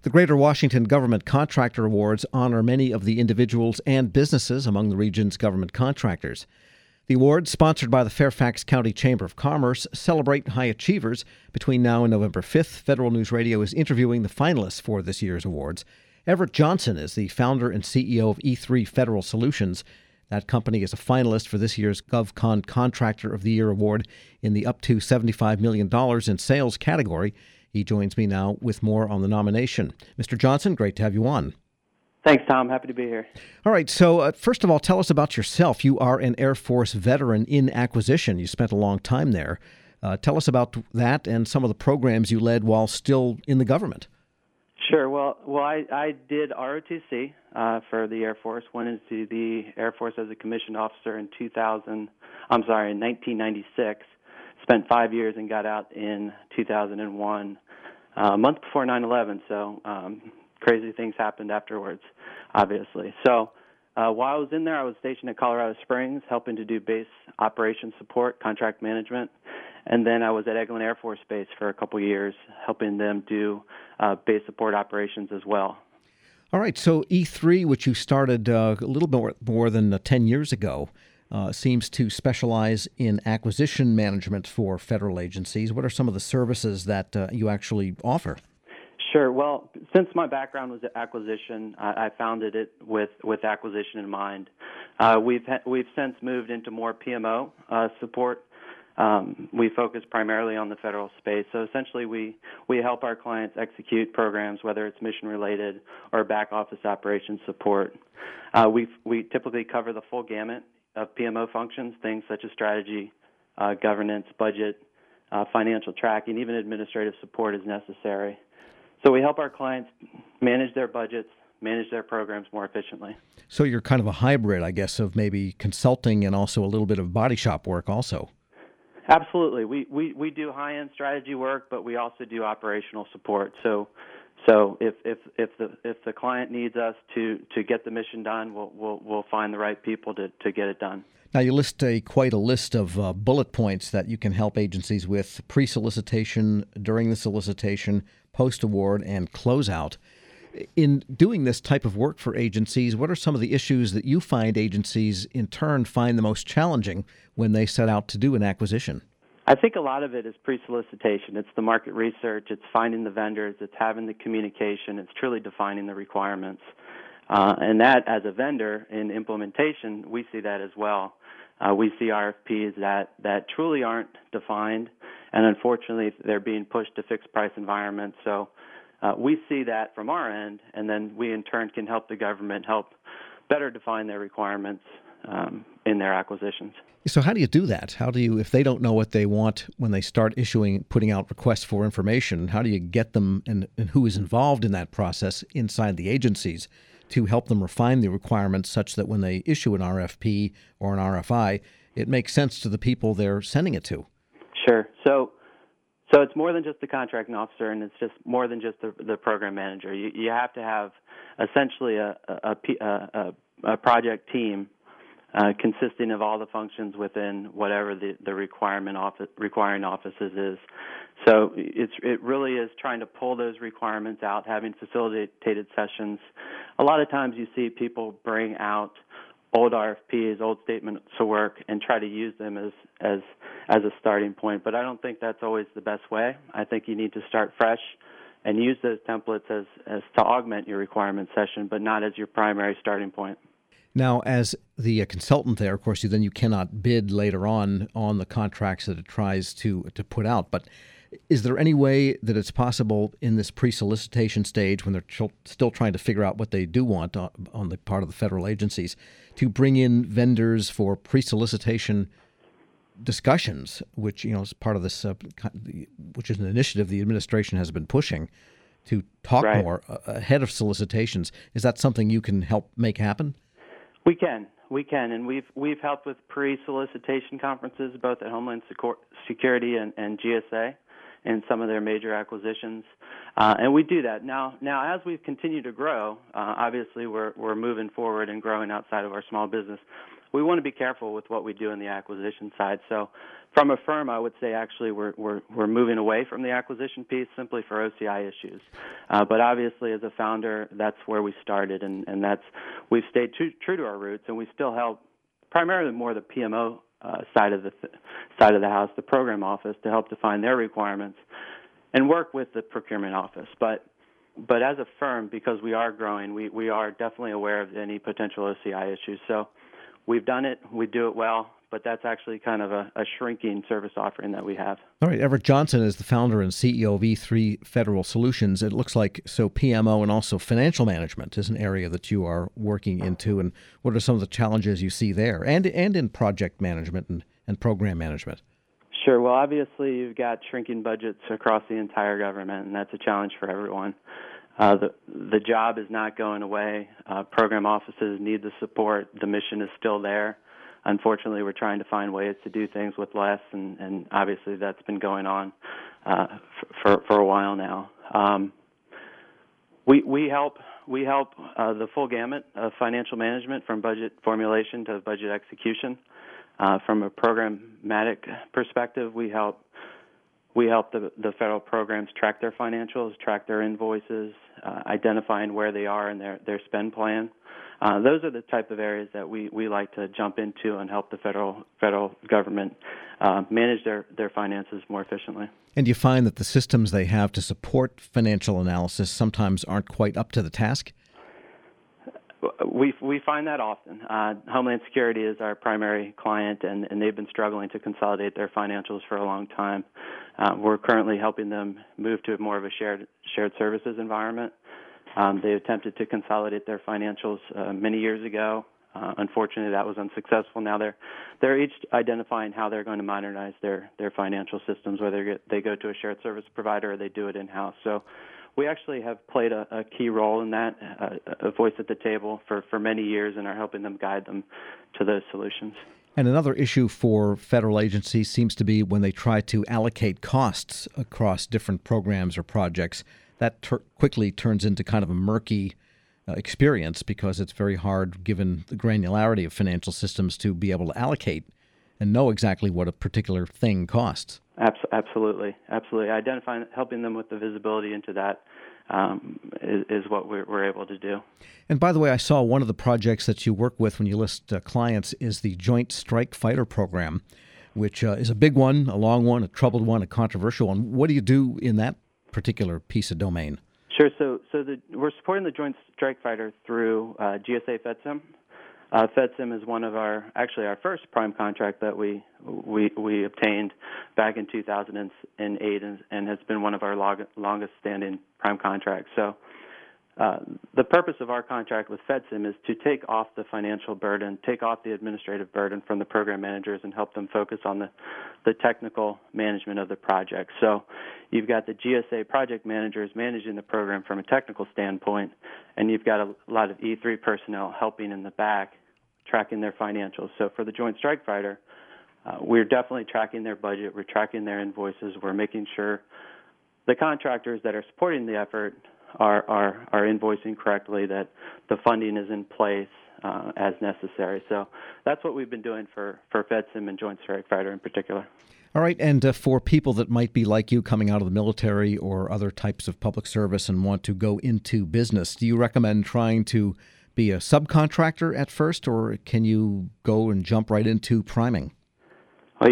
The Greater Washington Government Contractor Awards honor many of the individuals and businesses among the region's government contractors. The awards, sponsored by the Fairfax County Chamber of Commerce, celebrate high achievers. Between now and November 5th, Federal News Radio is interviewing the finalists for this year's awards. Everett Johnson is the founder and CEO of E3 Federal Solutions. That company is a finalist for this year's GovCon Contractor of the Year award in the up to $75 million in sales category. He joins me now with more on the nomination. Mr. Johnson, great to have you on. Thanks, Tom. Happy to be here. All right. So first of all, tell us about yourself. You are an Air Force veteran in acquisition. You spent a long time there. Tell us about that and some of the programs you led while still in the government. Sure. Well, I did ROTC for the Air Force. Went into the Air Force as a commissioned officer in 1996. Spent 5 years and got out in 2001, a month before 9/11. So crazy things happened afterwards, obviously. So while I was in there, I was stationed at Colorado Springs, helping to do base operations support, contract management. And then I was at Eglin Air Force Base for a couple years, helping them do base support operations as well. All right. So E3, which you started a little bit more than 10 years ago, seems to specialize in acquisition management for federal agencies. What are some of the services that you actually offer? Sure. Well, since my background was acquisition, I founded it with acquisition in mind. We've since moved into more PMO support. We focus primarily on the federal space. So essentially we help our clients execute programs, whether it's mission related or back office operations support. We typically cover the full gamut of PMO functions, things such as strategy, governance, budget, financial tracking, even administrative support is necessary. So we help our clients manage their budgets, manage their programs more efficiently. So you're kind of a hybrid, I guess, of maybe consulting and also a little bit of body shop work also. Absolutely. We do high-end strategy work, but we also do operational support. So if the client needs us to get the mission done, we'll find the right people to get it done. Now you list quite a list of bullet points that you can help agencies with: pre-solicitation, during the solicitation, post-award, and closeout. In doing this type of work for agencies, what are some of the issues that you find agencies in turn find the most challenging when they set out to do an acquisition? I think a lot of it is pre-solicitation. It's the market research. It's finding the vendors. It's having the communication. It's truly defining the requirements. And that, as a vendor in implementation, we see that as well. We see RFPs that truly aren't defined, and unfortunately, they're being pushed to fixed price environments. So we see that from our end, and then we in turn can help the government help better define their requirements in their acquisitions. So how do you do that? How do you, if they don't know what they want when they start putting out requests for information, how do you get them and who is involved in that process inside the agencies to help them refine the requirements such that when they issue an RFP or an RFI, it makes sense to the people they're sending it to? Sure. So it's more than just the contracting officer, and it's just more than just the program manager. You have to have essentially a project team consisting of all the functions within whatever the requiring offices is. So it really is trying to pull those requirements out, having facilitated sessions. A lot of times you see people bring out old RFPs, old statements of work, and try to use them as a starting point. But I don't think that's always the best way. I think you need to start fresh and use those templates as to augment your requirement session, but not as your primary starting point. Now, as the consultant there, of course, you cannot bid later on the contracts that it tries to put out. But is there any way that it's possible in this pre-solicitation stage, when they're still trying to figure out what they do want on the part of the federal agencies, to bring in vendors for pre-solicitation discussions, which is part of this, which is an initiative the administration has been pushing to talk more ahead of solicitations? Is that something you can help make happen? We can, and we've helped with pre-solicitation conferences both at Homeland Security and GSA in some of their major acquisitions, and we do that now. As we've continued to grow, obviously we're moving forward and growing outside of our small business. we want to be careful with what we do in the acquisition side. So from a firm, I would say actually we're moving away from the acquisition piece simply for OCI issues. But obviously, as a founder, that's where we started, and we've stayed true to our roots, and we still help primarily more the PMO side of the house, the program office, to help define their requirements and work with the procurement office. But as a firm, because we are growing, we are definitely aware of any potential OCI issues. So we've done it, we do it well, but that's actually kind of a shrinking service offering that we have. All right, Everett Johnson is the founder and CEO of E3 Federal Solutions. It looks like PMO and also financial management is an area that you are working into. And what are some of the challenges you see there, and in project management and program management? Sure. Well, obviously, you've got shrinking budgets across the entire government, and that's a challenge for everyone. The job is not going away. Program offices need the support. The mission is still there. Unfortunately, we're trying to find ways to do things with less, and obviously that's been going on for a while now. We help the full gamut of financial management, from budget formulation to budget execution. From a programmatic perspective, we help the federal programs track their financials, track their invoices, identifying where they are in their spend plan. Those are the type of areas that we like to jump into and help the federal government manage their finances more efficiently. And you find that the systems they have to support financial analysis sometimes aren't quite up to the task? We find that often. Homeland Security is our primary client, and they've been struggling to consolidate their financials for a long time. We're currently helping them move to more of a shared services environment. They attempted to consolidate their financials many years ago. Unfortunately, that was unsuccessful. Now they're each identifying how they're going to modernize their financial systems, whether they go to a shared service provider or they do it in-house. So we actually have played a key role in that, a voice at the table for many years, and are helping them guide them to those solutions. And another issue for federal agencies seems to be when they try to allocate costs across different programs or projects. That quickly turns into kind of a murky experience, because it's very hard, given the granularity of financial systems, to be able to allocate and know exactly what a particular thing costs. Absolutely. Identifying, helping them with the visibility into that is what we're able to do. And by the way, I saw one of the projects that you work with when you list clients is the Joint Strike Fighter Program, which is a big one, a long one, a troubled one, a controversial one. What do you do in that particular piece of domain? Sure. So we're supporting the Joint Strike Fighter through GSA FedSim. FedSim is one of our first prime contract that we obtained back in 2008, and has been one of our longest standing prime contracts. So the purpose of our contract with FedSim is to take off the financial burden, take off the administrative burden from the program managers, and help them focus on the technical management of the project. So you've got the GSA project managers managing the program from a technical standpoint, and you've got a lot of E3 personnel helping in the back, tracking their financials. So for the Joint Strike Fighter, we're definitely tracking their budget, we're tracking their invoices, we're making sure the contractors that are supporting the effort are invoicing correctly, that the funding is in place as necessary. So that's what we've been doing for FedSim and Joint Strike Fighter in particular. All right, and for people that might be like you, coming out of the military or other types of public service and want to go into business, do you recommend trying to be a subcontractor at first, or can you go and jump right into priming? Well,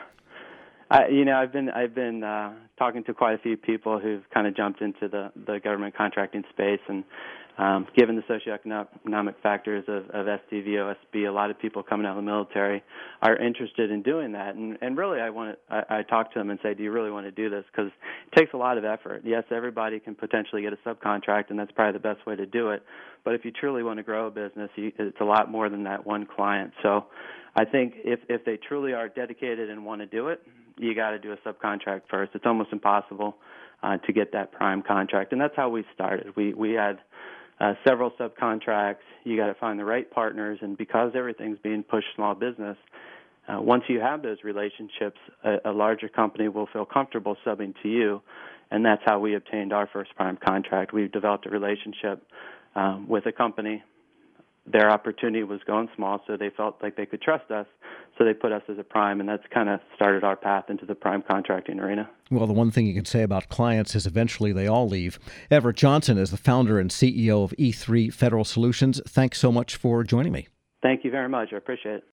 I've been talking to quite a few people who've kind of jumped into the government contracting space, and given the socioeconomic factors of SDV, OSB, a lot of people coming out of the military are interested in doing that. And really, I talk to them and say, do you really want to do this? Because it takes a lot of effort. Yes, everybody can potentially get a subcontract, and that's probably the best way to do it. But if you truly want to grow a business, it's a lot more than that one client. So I think if they truly are dedicated and want to do it, you got to do a subcontract first. It's almost impossible to get that prime contract, and that's how we started. We had several subcontracts. You got to find the right partners, and because everything's being pushed small business, once you have those relationships, a larger company will feel comfortable subbing to you, and that's how we obtained our first prime contract. We developed a relationship with a company their opportunity was going small, so they felt like they could trust us. So they put us as a prime, and that's kind of started our path into the prime contracting arena. Well, the one thing you can say about clients is eventually they all leave. Everett Johnson is the founder and CEO of E3 Federal Solutions. Thanks so much for joining me. Thank you very much. I appreciate it.